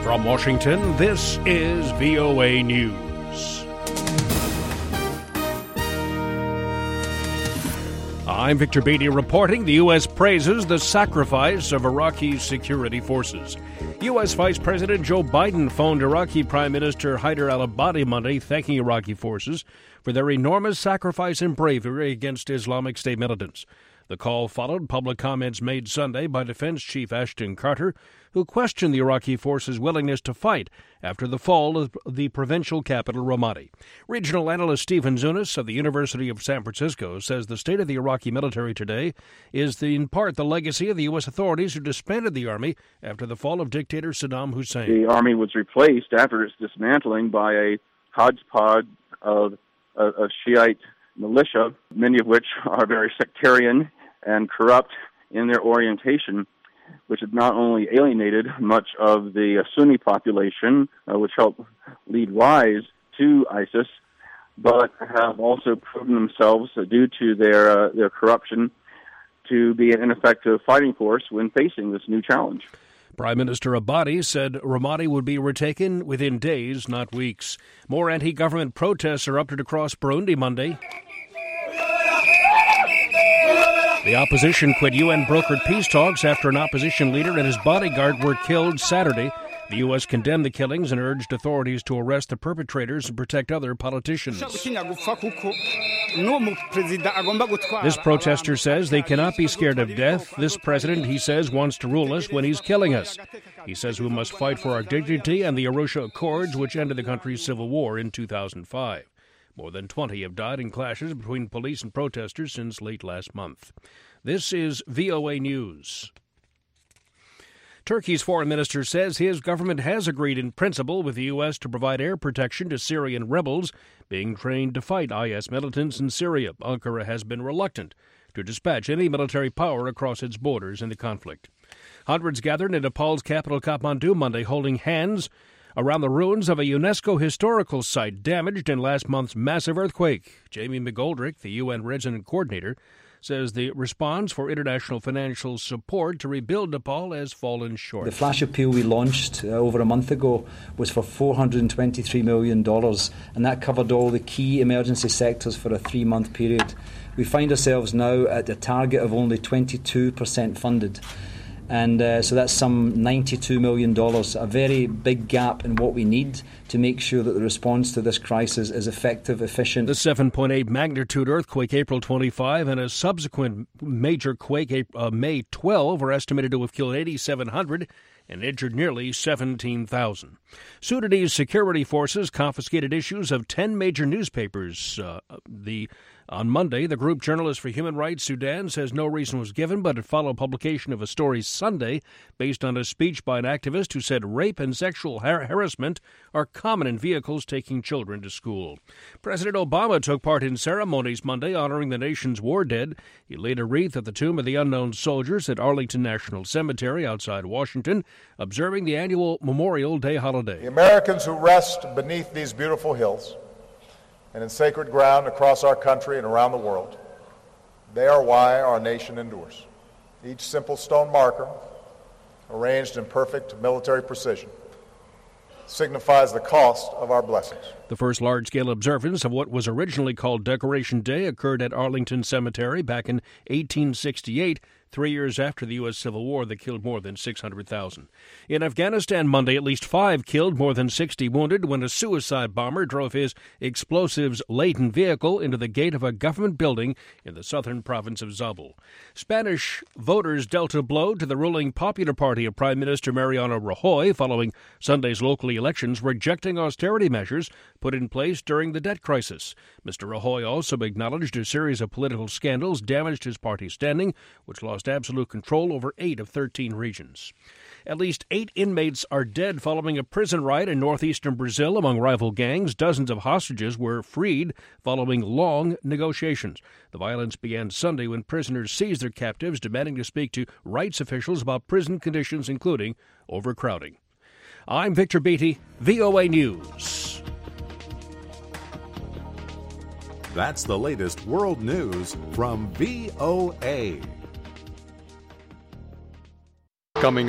From Washington, this is VOA News. I'm Victor Beatty reporting. The U.S. praises the sacrifice of Iraqi security forces. U.S. Vice President Joe Biden phoned Iraqi Prime Minister Haider al-Abadi Monday, thanking Iraqi forces for their enormous sacrifice and bravery against Islamic State militants. The call followed public comments made Sunday by Defense Chief Ashton Carter, who questioned the Iraqi forces' willingness to fight after the fall of the provincial capital, Ramadi. Regional analyst Stephen Zunis of the University of San Francisco says the state of the Iraqi military today is in part the legacy of the U.S. authorities who disbanded the army after the fall of dictator Saddam Hussein. The army was replaced after its dismantling by a hodgepodge of a Shiite militia, many of which are very sectarian and corrupt in their orientation, which had not only alienated much of the Sunni population, which helped lead rise to ISIS, but have also proven themselves, due to their corruption, to be an ineffective fighting force when facing this new challenge. Prime Minister Abadi said Ramadi would be retaken within days, not weeks. More anti-government protests erupted across Burundi Monday. The opposition quit UN-brokered peace talks after an opposition leader and his bodyguard were killed Saturday. The U.S. condemned the killings and urged authorities to arrest the perpetrators and protect other politicians. This protester says they cannot be scared of death. This president, he says, wants to rule us when he's killing us. He says we must fight for our dignity and the Arusha Accords, which ended the country's civil war in 2005. More than 20 have died in clashes between police and protesters since late last month. This is VOA News. Turkey's foreign minister says his government has agreed in principle with the U.S. to provide air protection to Syrian rebels being trained to fight IS militants in Syria. Ankara has been reluctant to dispatch any military power across its borders in the conflict. Hundreds gathered in Nepal's capital Kathmandu Monday holding hands around the ruins of a UNESCO historical site damaged in last month's massive earthquake. Jamie McGoldrick, the UN resident coordinator, says the response for international financial support to rebuild Nepal has fallen short. The flash appeal we launched over a month ago was for $423 million, and that covered all the key emergency sectors for a 3-month period. We find ourselves now at a target of only 22% funded. And so that's some $92 million, a very big gap in what we need to make sure that the response to this crisis is effective, efficient. The 7.8 magnitude earthquake April 25 and a subsequent major quake May 12 are estimated to have killed 8,700 and injured nearly 17,000. Sudanese security forces confiscated issues of 10 major newspapers. On Monday, the group Journalists for Human Rights Sudan says no reason was given, but it followed publication of a story Sunday based on a speech by an activist who said rape and sexual harassment are common in vehicles taking children to school. President Obama took part in ceremonies Monday honoring the nation's war dead. He laid a wreath at the Tomb of the Unknown Soldiers at Arlington National Cemetery outside Washington, observing the annual Memorial Day holiday. The Americans who rest beneath these beautiful hills and in sacred ground across our country and around the world, they are why our nation endures. Each simple stone marker, arranged in perfect military precision, signifies the cost of our blessings. The first large-scale observance of what was originally called Decoration Day occurred at Arlington Cemetery back in 1868, 3 years after the U.S. Civil War that killed more than 600,000. In Afghanistan Monday, at least 5 killed, more than 60 wounded when a suicide bomber drove his explosives-laden vehicle into the gate of a government building in the southern province of Zabul. Spanish voters dealt a blow to the ruling Popular Party of Prime Minister Mariano Rajoy following Sunday's local elections, rejecting austerity measures put in place during the debt crisis. Mr. Rajoy also acknowledged a series of political scandals damaged his party's standing, which lost absolute control over 8 of 13 regions. At least 8 inmates are dead following a prison riot in northeastern Brazil among rival gangs. Dozens of hostages were freed following long negotiations. The violence began Sunday when prisoners seized their captives, demanding to speak to rights officials about prison conditions, including overcrowding. I'm Victor Beatty, VOA News. That's the latest world news from VOA. Coming